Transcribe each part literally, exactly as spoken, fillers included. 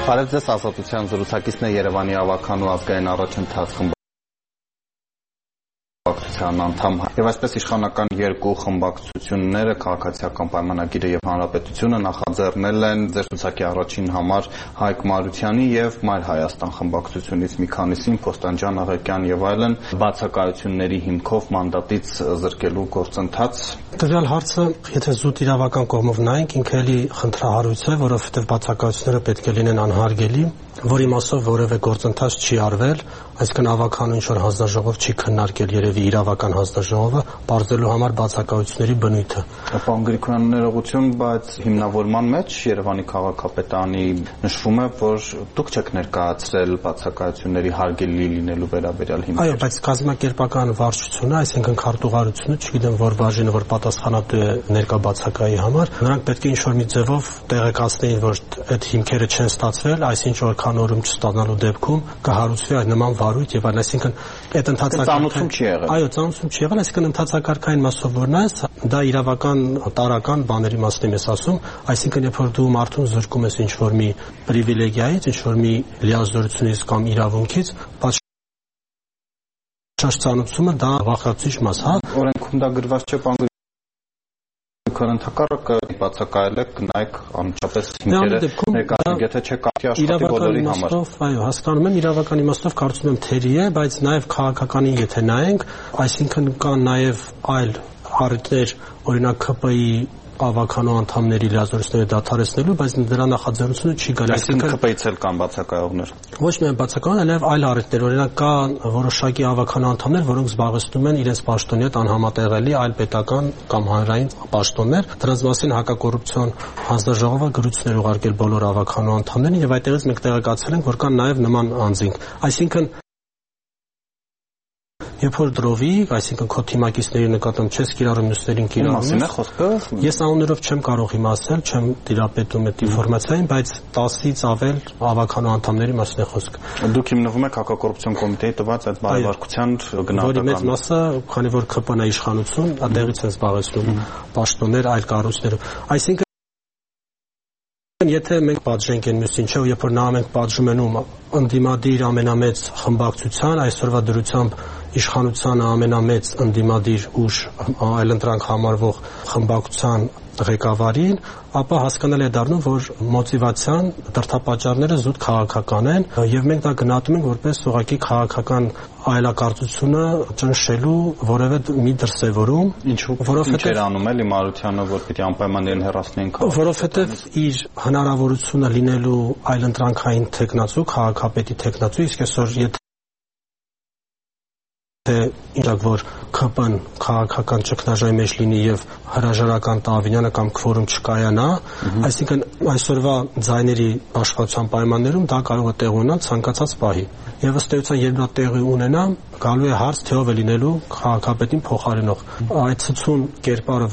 Բարև ձեզ, Ազատության զրուցակիցն է Երևանի ավականու ազգային առաջընթաց խմբակցության անդամ եւ այսպես իշխանական երկու խմբակցությունները քաղաքացիական պայմանագիրը եւ հանրապետությունը նախաձեռնել են ձեր ցուցակի առաջին համար Հայկ Մարությանի եւ Մայր Հայաստան խմբակցությունից մի քանիսին Փոստանջան Աղեկյան եւ այլն բացակայությունների հիմքով մանդատից զրկելու գործընթաց։ Տվյալ հարցը, եթե զուտ իրավական կողմով նայենք, ինքը էլի խնդրահարույց է, որովհետեւ բացակայությունները պետք է լինեն անհարգելի, որի մասով որևէ գործընթաց չի արվել, այսինքն ավականու ինչ-որ հանձնաժողով չի քննարկել երևի իրավական հանձնաժողովը, բարձելու համար բացակայությունների բնույթը։ Պարոն Գրիգորյան, ներողություն, բայց հիմնավորման մեջ Երևանի քաղաքապետարանի նշվում է, որ դուք չեք ներկայացրել բացակայությունների հարգելի լինելու վերաբերյալ հիմքեր։ Այո, բայց կազմակերպական վարչությունը, այսինքն քարտուղարությունը, չգիտեմ որ բաժինը, որ պատասխանատու է ներկա բացակայի համար, նրանք պետք է ինչ-որ մի ձևով տեղեկացնեին, որ այդ հիմքերը չեն ստացվել, այսինչ որ կանորում չստանալու դեպքում կհարուցվի այդ նման վարույթ եւ այլն, այսինքն այդ ընդհանրացում չի եղել։ Այո, ծանոթություն չի եղել, այսինքն ընդհանրակարգային մասով որ նայես, դա իրավական տարական բաների մասն եմ ասում, այսինքն երբ որ դու մարդուն զրկում ես ինչ-որ մի պրիվիլեգիայից, ինչ-որ մի լիազորությունից կամ իրավունքից, բայց ճաշծանոցումը դա վախեցուցիչ մաս, հա։ Օրենքում դա գրված չէ, պարոն Ընդհակառակը բացակայել եք նայեք անմիջապես հիմքերը ներկայացնեք, եթե չեք աշխատի բոլորի համար։ Այո, հասկանում եմ, իրավական իմաստով կարծում եմ թերի է, բայց նաև քաղաքականին եթե նայենք, այսինքն կան նաև այլ առիթներ, օրինակ K P I ավականու անդամների լիազորությունները դադարեցնելու, բայց դրա նախաձեռնությունը չի գալիս։ Այսինքն K P I-ից էլ կան բացակայողներ։ Ոչ միայն բացակայողներ, այլև այլ առիթներ, օրինակ կա որոշակի ավականու անդամներ, որոնք զբաղեցնում են իրենց պաշտոնի հետ անհամատեղելի այլ պետական կամ հանրային պաշտոններ։ Դրանց մասին հակակոռուպցիոն հանձնաժողովը գրություններ ուղարկել բոլոր ավականու անդամներին եւ այդտեղից մենք տեղեկացել ենք, որ կան նաեւ նման անձինք։ Այսինքն Երբ որ դրովի, այսինքն քո թիմակիցների նկատմամբ չես կիրառում մյուսներին կիրառում։ Մասին է խոսքը։ Ես անուններով չեմ կարող հիմա ասել, չեմ տիրապետում այդ ինֆորմացիային, բայց տասից ավել ավականու անդամների մասին է խոսքը։ Դուք հիմնվում եք հակակոռուպցիոն կոմիտեի տված այդ բարեվարկության գնահատական։ Որի մեծ մասը, քանի որ K P N-ը իշխանություն, այդտեղից են զբաղեցնում պաշտոններ այլ կառույցներով։ Այսինքն Եթե մենք պատժենք այն մյուսին, չէ, երբ որ նա մենք պատժում են ում ընդդիմադիր ամենամեծ խմբակցության, այսօրվա դրությամբ իշխանության ամենամեծ ընդդիմադիր ուժ այլընտրանք համարվող խմբակցության ղեկավարին, ապա հասկանալի է դառնում, որ մոտիվացիան, դրդապատճառները զուտ քաղաքական են, եւ մենք դա գնահատում ենք որպես ուղղակի քաղաքական այլակարծությունը ճնշելու որևէ մի դրսևորում, ինչու որովհետեւ անում էլի Մարությանը, որ պիտի անպայման հեռացնեն քաղաքը, որովհետեւ իր հնարավորությունը լինելու այլընտրանքային տեխնացու, քաղաքապետի տեխնացու, իսկ այսօր եթե Ինչակ որ K P N քաղաքական ճգնաժամի մեջ լինի եւ հրաժարական Տավինյանը կամ քվորում չկայանա, այսինքն այսօրվա ձայների աշխատության պայմաններում դա կարող է տեղ ունենալ ցանկացած պահի։ Եվ ըստ էության երբ դա տեղի ունենա, գալու է հարց, թե ով է լինելու քաղաքապետին փոխարինող։ Այդ ցցուն կերպարը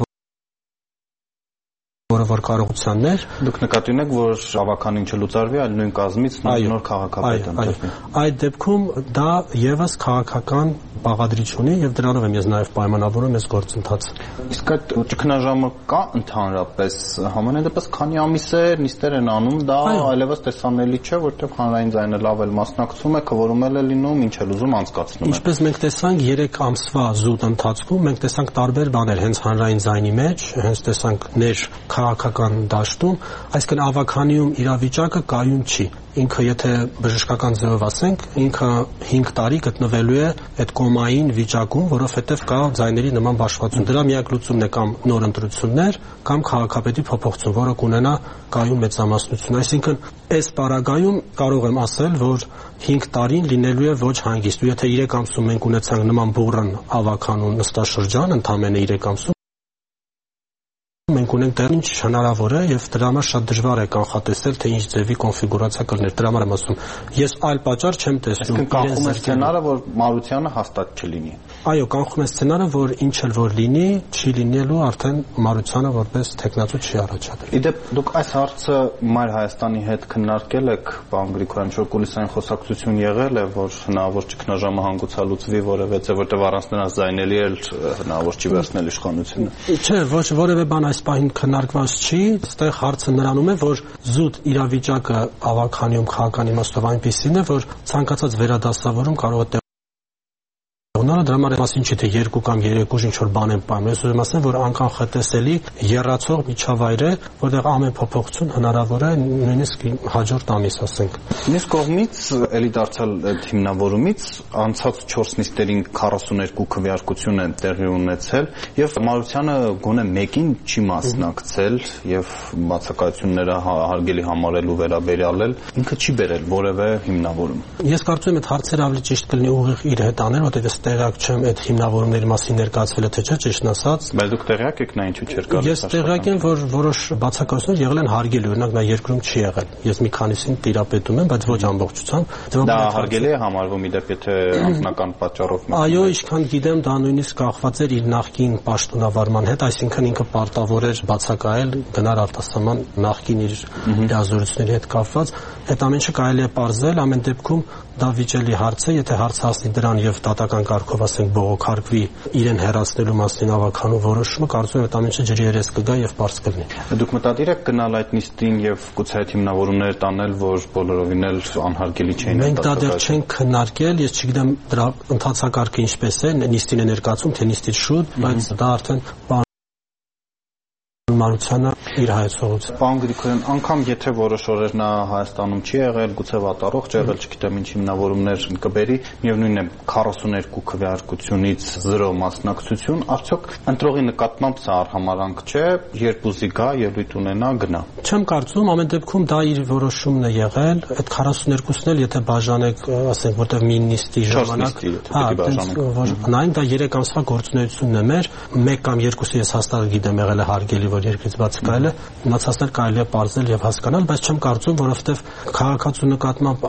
որը որ կարողություններ դուք նկատի ունեք, որ ավականին չլուծարվի, այլ նույն կազմից նոր քաղաքապետ ընտրվի։ Այդ դեպքում դա եւս քաղաքական բաղադրիչ ունի եւ դրանով եմ ես նաեւ պայմանավորում ես գործընթացը։ Իսկ այդ ճգնաժամը կա ընդհանրապես համենայն դեպս քանի ամիս է նիստեր են անում, դա այլևս տեսանելի չէ, որտեղ հանրային ձայնը լավ էլ մասնակցում է, քվորում էլ է լինում, ինչ էլ ուզում անցկացնում է։ Ինչպես մենք տեսանք երեք ամսվա զուտ ընթացքում, մենք տեսանք տարբեր բաներ հենց հանրային ձայնի մեջ, հենց տեսանք ներ քաղաքական դաշտում, այսինքն ավականիում իրավիճակը կայուն չի։ Ինքը եթե բժշկական ձևով ասենք, ինքը հինգ տարի գտնվելու է այդ կոմային վիճակում, որովհետև կա ձայների նման բաշխվածություն։ Դրա միակ լուծումն է կամ նոր ընտրություններ, կամ քաղաքապետի փոփոխություն, որը կունենա կայուն մեծամասնություն։ Այսինքն այս պարագայում կարող եմ ասել, որ հինգ տարին լինելու է ոչ հանգիստ։ Ու եթե երեք ամսում մենք ունեցանք նման բուռն ավականու նստաշրջան, ընդամենը երեք ամսում մենք ունենք դեռ ինչ հնարավոր է եւ դրա համար շատ դժվար է կանխատեսել թե ինչ ձևի կոնֆիգուրացիա կլներ։ Դրա համար եմ ասում, ես այլ պատճառ չեմ տեսնում։ Կանխում է սցենարը, որ Մարությանը հաստատ չլինի։ Այո, կանխում է սցենարը, որ ինչ էլ որ լինի, չի լինելու արդեն Մարությանը որպես տեխնացու չի առաջադրել։ Իդեպ դուք այս հարցը Մայր Հայաստանի հետ քննարկել եք, պարոն Գրիգորյան, ինչ որ կուլիսային խոսակցություն եղել է, որ հնարավոր ճգնաժամը հանգուցալուծվի որևէ, որտեղ առանց նրանց զայնելի էլ հնարավոր չի վերցնել իշխանությունը։ Չէ, ոչ որևէ բան այս պահին քննարկված չի, այստեղ հարցը նրանում է, որ զուտ իրավիճակը ավականիում քաղաքական իմաստով այնպիսին է, որ ցանկացած վերադասավորում կարող է Ունենալը դրա մասին չի թե երկու կամ երեք ուժ ինչ որ բան են պայում։ Ես ուզում ասեմ, որ անկանխատեսելի եռացող միջավայր է, որտեղ ամեն փոփոխություն հնարավոր է նույնիսկ հաջորդ ամիս, ասենք։ Մյուս կողմից էլի դարձյալ հիմնավորումից անցած չորս նիստերին քառասուներկու քվեարկություն է տեղի ունեցել եւ Մարությանը գոնե մեկին չի մասնակցել եւ բացակայությունները հարգելի համարելու վերաբերյալ էլ ինքը չի բերել որևէ հիմնավորում։ Ես կարծում եմ այդ հարցերը ավելի ճիշտ կլինի ուղիղ իր հետ անել, որտեղ տեղյակ չեմ այդ հիմնավորումների մասին ներկայացվել է թե չէ, ճիշտն ասած։ Բայց դուք տեղյակ եք նա ինչու չէր գալիս։ Ես տեղյակ եմ, որ որոշ բացակայություններ եղել են հարգելի, օրինակ նա երկրում չի եղել։ Ես մի քանիսին տիրապետում եմ, բայց ոչ ամբողջությամբ։ Դա հարգելի է համարվում իդեպ եթե անձնական պատճառով։ Այո, ինչքան գիտեմ, դա նույնիսկ կախված էր իր նախկին պաշտոնավարման հետ, այսինքն ինքը պարտավոր էր բացակայել, գնալ արտասահման նախկին իր լիազորությունների հետ կապված։ Այդ ամեն ինչը կարելի է պարզել, ամեն դեպքում դա վիճելի հարց է, եթե հարց հասնի դրան եւ դատական կարգով ասենք բողոքարկվի իրեն հեռացնելու մասին ավականու որոշումը, կարծում եմ այդ ամեն ինչը ջրի երես կգա եւ բարձ կլինի։ Դուք մտադիր եք գնալ այդ նիստին եւ գուցե այդ հիմնավորումները տանել, որ բոլորովին էլ անհարգելի չէին։ Մենք դա դեռ չենք քննարկել, ես չգիտեմ դրա ընթացակարգը ինչպես է, նիստին է ներկայացում, թե նիստից շուտ, բայց դա արդեն Մարությանը իր հայացողությամբ։ Պարոն Գրիգորյան, անգամ եթե որոշ օրեր նա Հայաստանում չի եղել, գուցե վատառողջ եղել, չգիտեմ ինչ հիմնավորումներ կբերի, միևնույն է քառասուներկու քվեարկությունից զրո մասնակցություն, արդյոք ընտրողի նկատմամբ սա արհամարանք չէ, երբ ուզի գա, ելույթ ունենա, գնա։ Չեմ կարծում, ամեն դեպքում դա իր որոշումն է եղել, այդ քառասուներկուսն էլ եթե բաժանեք, ասենք, որտեղ մի նիստի ժամանակ, նայենք դա երեք ամսվա գործունեությունն է մեր, մեկ կամ երկուսը ես հաստատ գիտեմ եղել է հարգելի, որ երկրից բացակայել է, մնացածներ կարելի է պարզել եւ հասկանալ, բայց չեմ կարծում, որովհետեւ քաղաքացու նկատմամբ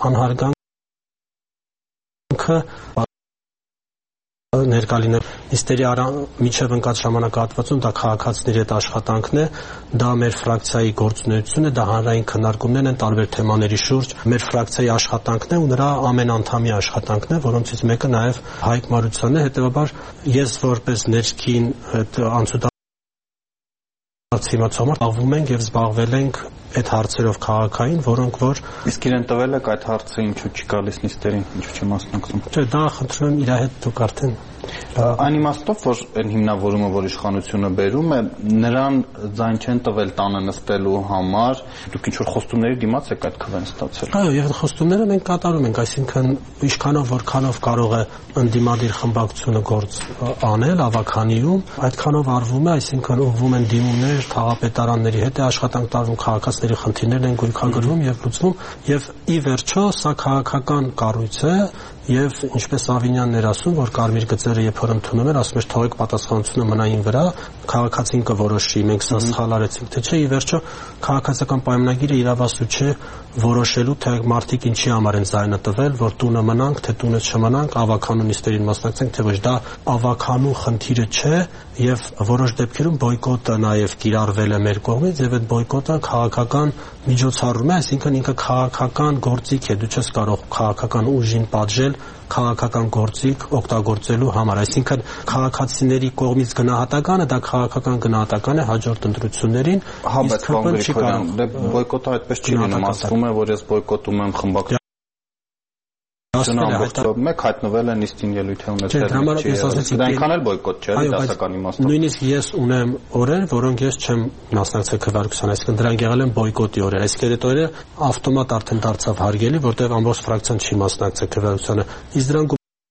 անհարգանքը ներկալիներ նիստերի միջև ընկած ժամանակահատվածում դա քաղաքացիների հետ աշխատանքն է, դա մեր ֆրակցիայի գործունեությունն է, դա հանրային քննարկումներն են տարբեր թեմաների շուրջ, մեր ֆրակցիայի աշխատանքն է ու նրա ամեն անդամի աշխատանքն է, որոնցից մեկը նաեւ Հայկ Մարությանն է, հետեւաբար ես որպես ներքին այդ անցուդարձ Հիմացոմար աղվում ենք եւ զբաղվել ենք այդ հարցերով քաղաքային, որոնք որ իսկ իրեն տվել եք այդ հարցը ինչու չի գալիս նիստերին, ինչու չի մասնակցում։ Չէ, դա խնդրում եմ իր հետ դուք արդեն Այն իմաստով, որ այն հիմնավորումը, որ իշխանությունը բերում է, նրան ձայն չեն տվել տանը նստելու համար, դուք ինչ-որ խոստումների դիմաց եք այդ քվեն ստացել։ Այո, եւ այդ խոստումները մենք կատարում ենք, այսինքն ինչքանով որքանով կարող է ընդդիմադիր խմբակցությունը գործ անել ավականիում, այդքանով արվում է, այսինքն ուղղվում են դիմումներ թաղապետարանների հետ, աշխատանք տարվում քաղաքացիների խնդիրներն են գույքագրվում եւ լուծվում, եւ ի վերջո սա քաղաքական կառույց է Եվ ինչպես Ավինյանն էր ասում, որ կարմիր գծերը երբ որ ընդունում էր, ասում էր թողեք պատասխանությունը մնային վրա, քաղաքացին կորոշի, մենք սա սխալ արեցինք, թե չէ, ի վերջո քաղաքացիական պայմանագիրը իրավասու չէ որոշելու, թե մարդիկ ինչի համար են ձայնը տվել, որ տունը մնանք, թե տունը չմնանք, ավականու նիստերին մասնակցենք, թե ոչ, դա ավականու խնդիրը չէ, եւ որոշ դեպքերում բոյկոտը նաեւ կիրառվել է մեր կողմից, եւ այդ բոյկոտը քաղաքական միջոցառում է, այսինքն ինքը քաղաքական գործիք է, դու չես կարող քաղաքական ուժին պատժել քաղաքական գործիք օգտագործելու համար, այսինքն քաղաքացիների կողմից գնահատականը դա քաղաքական գնահատական է հաջորդ ընտրություններին, իսկ բան չի կարող։ Դե բոյկոտը այդպես չի լինում, ասվում է, որ ես բոյկոտում եմ խմբակցություն մեկ հայտնվել է նիստին ելույթ է ունեցել։ Դա այնքան էլ բոյկոտ չէ, դասական իմաստով։ Նույնիսկ ես ունեմ օրեր, որոնք ես չեմ մասնակցել քվեարկության, այսինքն դրանք եղել են բոյկոտի օրեր։ Այսինքն այդ օրերը ավտոմատ արդեն դարձավ հարգելի, որտեղ ամբողջ ֆրակցիան չի մասնակցել քվեարկությանը։ Իսկ դրանք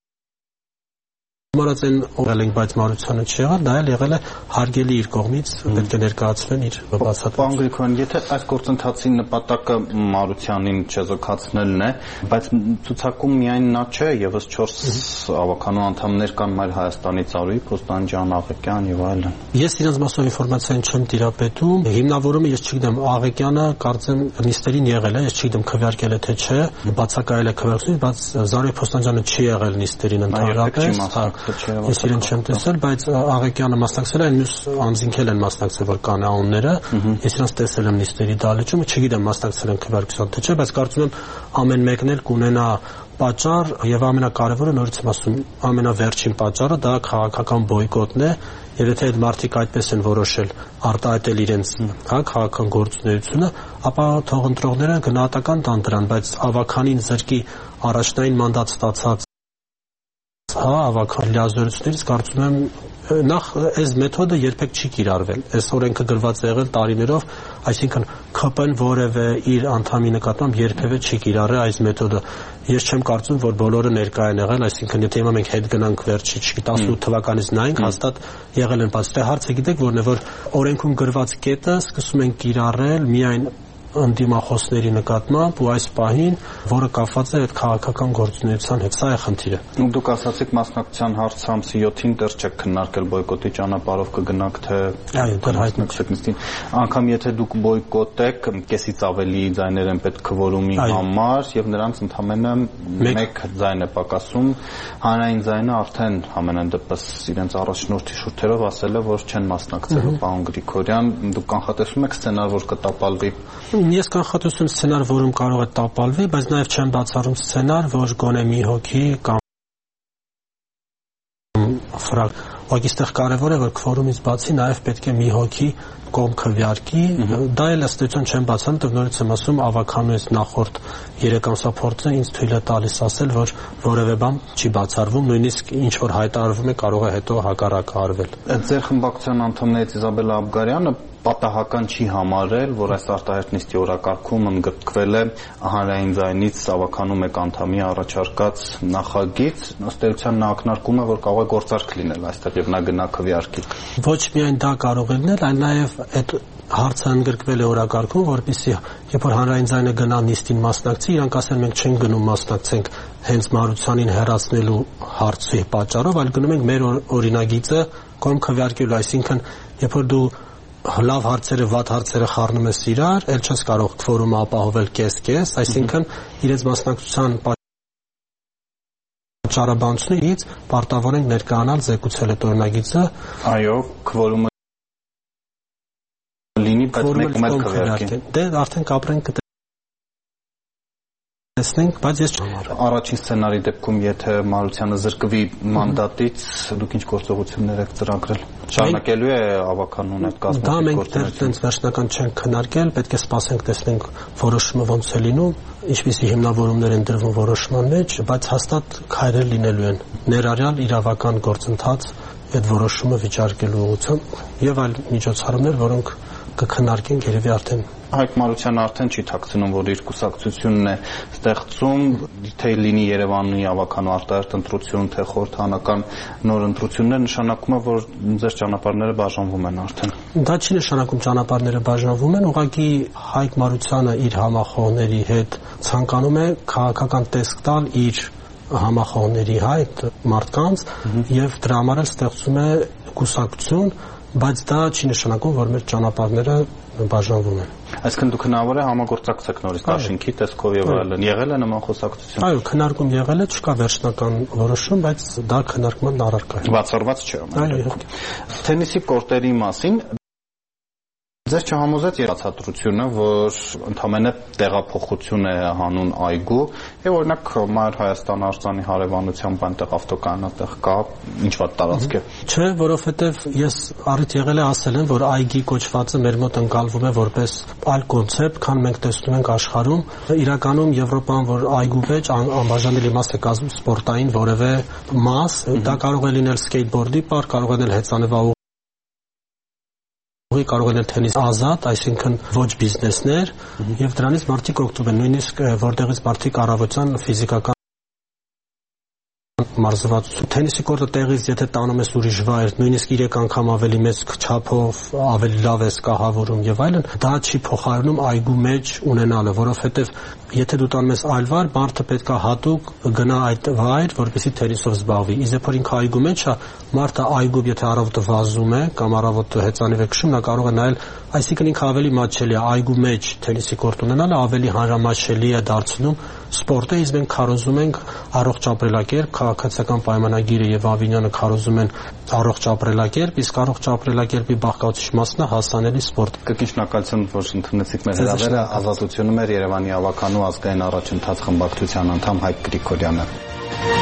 Մարած են ողել ենք, բայց Մարությանը չի եղել, դա էլ եղել է հարգելի իր կողմից, պետք է ներկայացվեն իր բացատրությունը։ Պարոն Գրիգորյան, եթե այս գործընթացի նպատակը Մարությանին չեզոքացնելն է, բայց ցուցակում միայն նա չէ, եւս չորս ավականու անդամներ կան Մայր Հայաստանի ծառուի, Պոստանջյան, Աղեկյան եւ այլն։ Ես իրենց մասով ինֆորմացիան չեմ տիրապետում, հիմնավորումը ես չգիտեմ, Աղեկյանը կարծեմ նիստերին եղել է, ես չգիտեմ քվեարկել է թե չէ, բացակայել է քվեարկությունից, բայց Զարուհի Պոստանջյանը չի եղել նիստերին ընդհանրապես, Ես իրեն չեմ տեսել, բայց Աղեկյանը մասնակցել է, մյուս անձինքել են մասնակցել, որ կան անունները։ Ես իրանց տեսել եմ նիստերի դահլիճում, չգիտեմ մասնակցել են քվեարկության թե չէ, բայց կարծում եմ ամեն մեկն էլ կունենա պատճառ եւ ամենակարևորը նորից եմ ասում, ամենավերջին պատճառը դա քաղաքական բոյկոտն է, եւ եթե այդ մարդիկ այդպես են որոշել արտահայտել իրենց հա քաղաքական գործունեությունը, ապա թող ընտրողները գնահատական տան դրան, բայց ավականին զրկի առաջնային մանդատ ստացած հա ավական լիազորություններից կարծում եմ նախ այս մեթոդը երբեք չի կիրառվել, այս օրենքը գրված է եղել տարիներով, այսինքն K P N որևէ իր անդամի նկատմամբ երբևէ չի կիրառել այս մեթոդը։ Ես չեմ կարծում, որ բոլորը ներկա են եղել, այսինքն եթե հիմա մենք հետ գնանք վերջի, չգիտեմ, տասնութ թվականից նայենք, հաստատ եղել են, բայց դե հարցը գիտեք որն է, որ օրենքում գրված կետը սկսում են կիրառել միայն ընդդիմախոսների նկատմամբ ու այս պահին, որը կապված է այդ քաղաքական գործունեության հետ, սա է խնդիրը։ Ու դուք ասացիք մասնակցության հարցը ամսի յոթին դեռ չեք քննարկել բոյկոտի ճանապարհով կգնաք թե այո, դեռ հայտնեք նիստին։ Անկամ եթե դուք բոյկոտեք, կեսից ավելի ձայներ են պետք քվորումի համար եւ նրանց ընդամենը մեկ ձայն է պակասում, հանրային ձայնը արդեն ամենայն դեպս իրենց առաջնորդի շուրթերով ասել է, որ չեն մասնակցելու պարոն Գրիգորյան, դուք կանխատեսում եք սցենար, որ կտապալվի։ Ես կանխատեսում սցենար, որում կարող է տապալվի, բայց նաև չեմ բացառում սցենար, որ գոնե մի հոգի կամ ֆրակ Ուղղակի այստեղ կարևոր է, որ քվորումից բացի նաև պետք է մի հոգի կողմ քվեարկի, դա էլ ըստ էության չեմ բացառում, դեռ նորից եմ ասում, ավականու այս նախորդ երեք ամսվա փորձը ինձ թույլ է տալիս ասել, որ որևէ բան չի բացառվում, նույնիսկ ինչ որ հայտարարվում է կարող է հետո հակառակը արվել։ Ձեր խմբակցության անդամներից Իզաբելլա Աբգարյանը պատահական չի համարել, որ այս արտահայտ նիստի օրակարգում ընդգրկվել է հանրային ձայնից ավականու մեկ անդամի առաջարկած նախագիծ, ըստ էության նա ակնարկում է, որ կարող է գործարք լինել այստեղ եւ նա գնա քվեարկի։ Ոչ միայն դա կարող է լինել, այլ նաեւ այդ հարցը ընդգրկվել է օրակարգում, որպեսզի երբ որ հանրային ձայնը գնա նիստին մասնակցի, իրանք ասեն մենք չենք գնում մասնակցենք հենց Մարությանին հեռացնելու հարցի պատճառով, այլ գնում ենք մեր օրինագիծը կողմ քվեարկելու, այսինքն երբ որ դու լավ հարցերը, վատ հարցերը խառնում ես իրար, ել չես կարող քվորումը ապահովել կես-կես, այսինքն իրենց մասնակցության պատճառաբանությունից պարտավոր ենք ներկայանալ զեկուցել այդ օրինագիծը։ Այո, քվորումը լինի, բայց մեկում էլ քվեարկի։ Դե արդեն կապրենք տեսնենք, բայց ես չհամարում։ Առաջին սցենարի դեպքում, եթե Մարությանը զրկվի մանդատից, դուք ինչ գործողություններ եք ծրագրել։ Շարունակելու է ավականուն այդ կազմակերպությունը։ Դա մենք դեռ տենց վերջնական չենք քննարկել, պետք է սպասենք տեսնենք որոշումը ոնց է լինում, ինչպիսի հիմնավորումներ են դրվում որոշման մեջ, բայց հաստատ քայլեր լինելու են ներառյալ իրավական գործընթաց այդ որոշումը վիճարկելու ուղղությամբ եւ այլ միջոցառումներ, որոնք կքննարկենք երևի արդեն։ Հայկ Մարությանը արդեն չի ཐակցնում, որ իր կուսակցությունն է ստեղծում, թե լինի Երևանի ավականու արտահերթ ընտրություն, թե խորհրդանական նոր ընտրություններ, նշանակում է, որ ձեր ճանապարհները բաժանվում են արդեն։ Դա չի նշանակում ճանապարհները բաժանվում են, ուղղակի Հայկ Մարությանը իր համախոհների հետ ցանկանում է քաղաքական տեսք տալ իր համախոհների հայտ մարդկանց եւ դրա համար էլ ստեղծում է կուսակցություն, բայց դա չի նշանակում, որ մեր ճանապարհները բաժանվում են։ Այսինքն դուք հնարավոր է համագործակցեք նորից Դաշինքի տեսքով եւ այլն։ Եղել է նման խոսակցություն։ Այո, քննարկում եղել է, չկա վերջնական որոշում, բայց դա քննարկման առարկա է։ Բացառված չէ։ Այո։ Թենիսի կորտերի մասին Ձեզ չհամոզեց երացատրությունը, որ ընդամենը տեղափոխություն է հանուն այգու, եւ օրինակ Մայր Հայաստան արձանի հարևանությամբ այնտեղ ավտոկայանատեղ կա, ինչ վատ տարածք է։ Չէ, որովհետեւ ես առիթ եղել է ասել են, որ այգի կոչվածը մեր մոտ ընկալվում է որպես այլ կոնցեպտ, քան մենք տեսնում ենք աշխարհում։ Իրականում Եվրոպան, որ այգու մեջ անբաժանելի մաս է կազմում սպորտային որևէ մաս, դա կարող է լինել սկեյթբորդի պարկ, կարող է լինել հեծանվաուղի, կարող է թենիս ազատ, այսինքն ոչ բիզնեսներ, եւ դրանից մարդիկ օգտվում են, նույնիսկ որտեղից մարդիկ առավոտյան ֆիզիկական մարզվածություն։ Թենիսի կորտը տեղից եթե տանում ես ուրիշ վայր, նույնիսկ երեք անգամ ավելի մեծ չափով, ավելի լավ ես կահավորում եւ այլն, դա չի փոխարինում այգու մեջ ունենալը, որովհետեւ եթե դու տանում ես այլ վայր, մարդը պետքա հատուկ գնա այդ վայր, որպեսզի թենիսով զբաղվի։ Իսկ որ ինքը այգու մեջ է, մարդը այգու եթե առավոտը վազում է կամ առավոտը հեծանիվ է քշում, նա կարող է նայել, այսինքն ինքը ավելի մատչելի է այգու մեջ թենիսի կորտ ունենալը, ավելի հանրամատչելի է դարձնում սպորտը, իսկ մենք քարոզում ենք առողջ ապրելակերպ, քաղաքացի քաղաքացիական պայմանագիրը եւ Ավինյանը քարոզում են առողջ ապրելակերպ, իսկ առողջ ապրելակերպի բաղկացուցիչ մասն է հասանելի սպորտ։ Կրկին շնորհակալություն, որ ընդունեցիք մեր հրավերը։ Ազատությունում էր Երևանի ավականու ազգային առաջընթաց խմբակցության անդամ Հայկ Գրիգորյանը։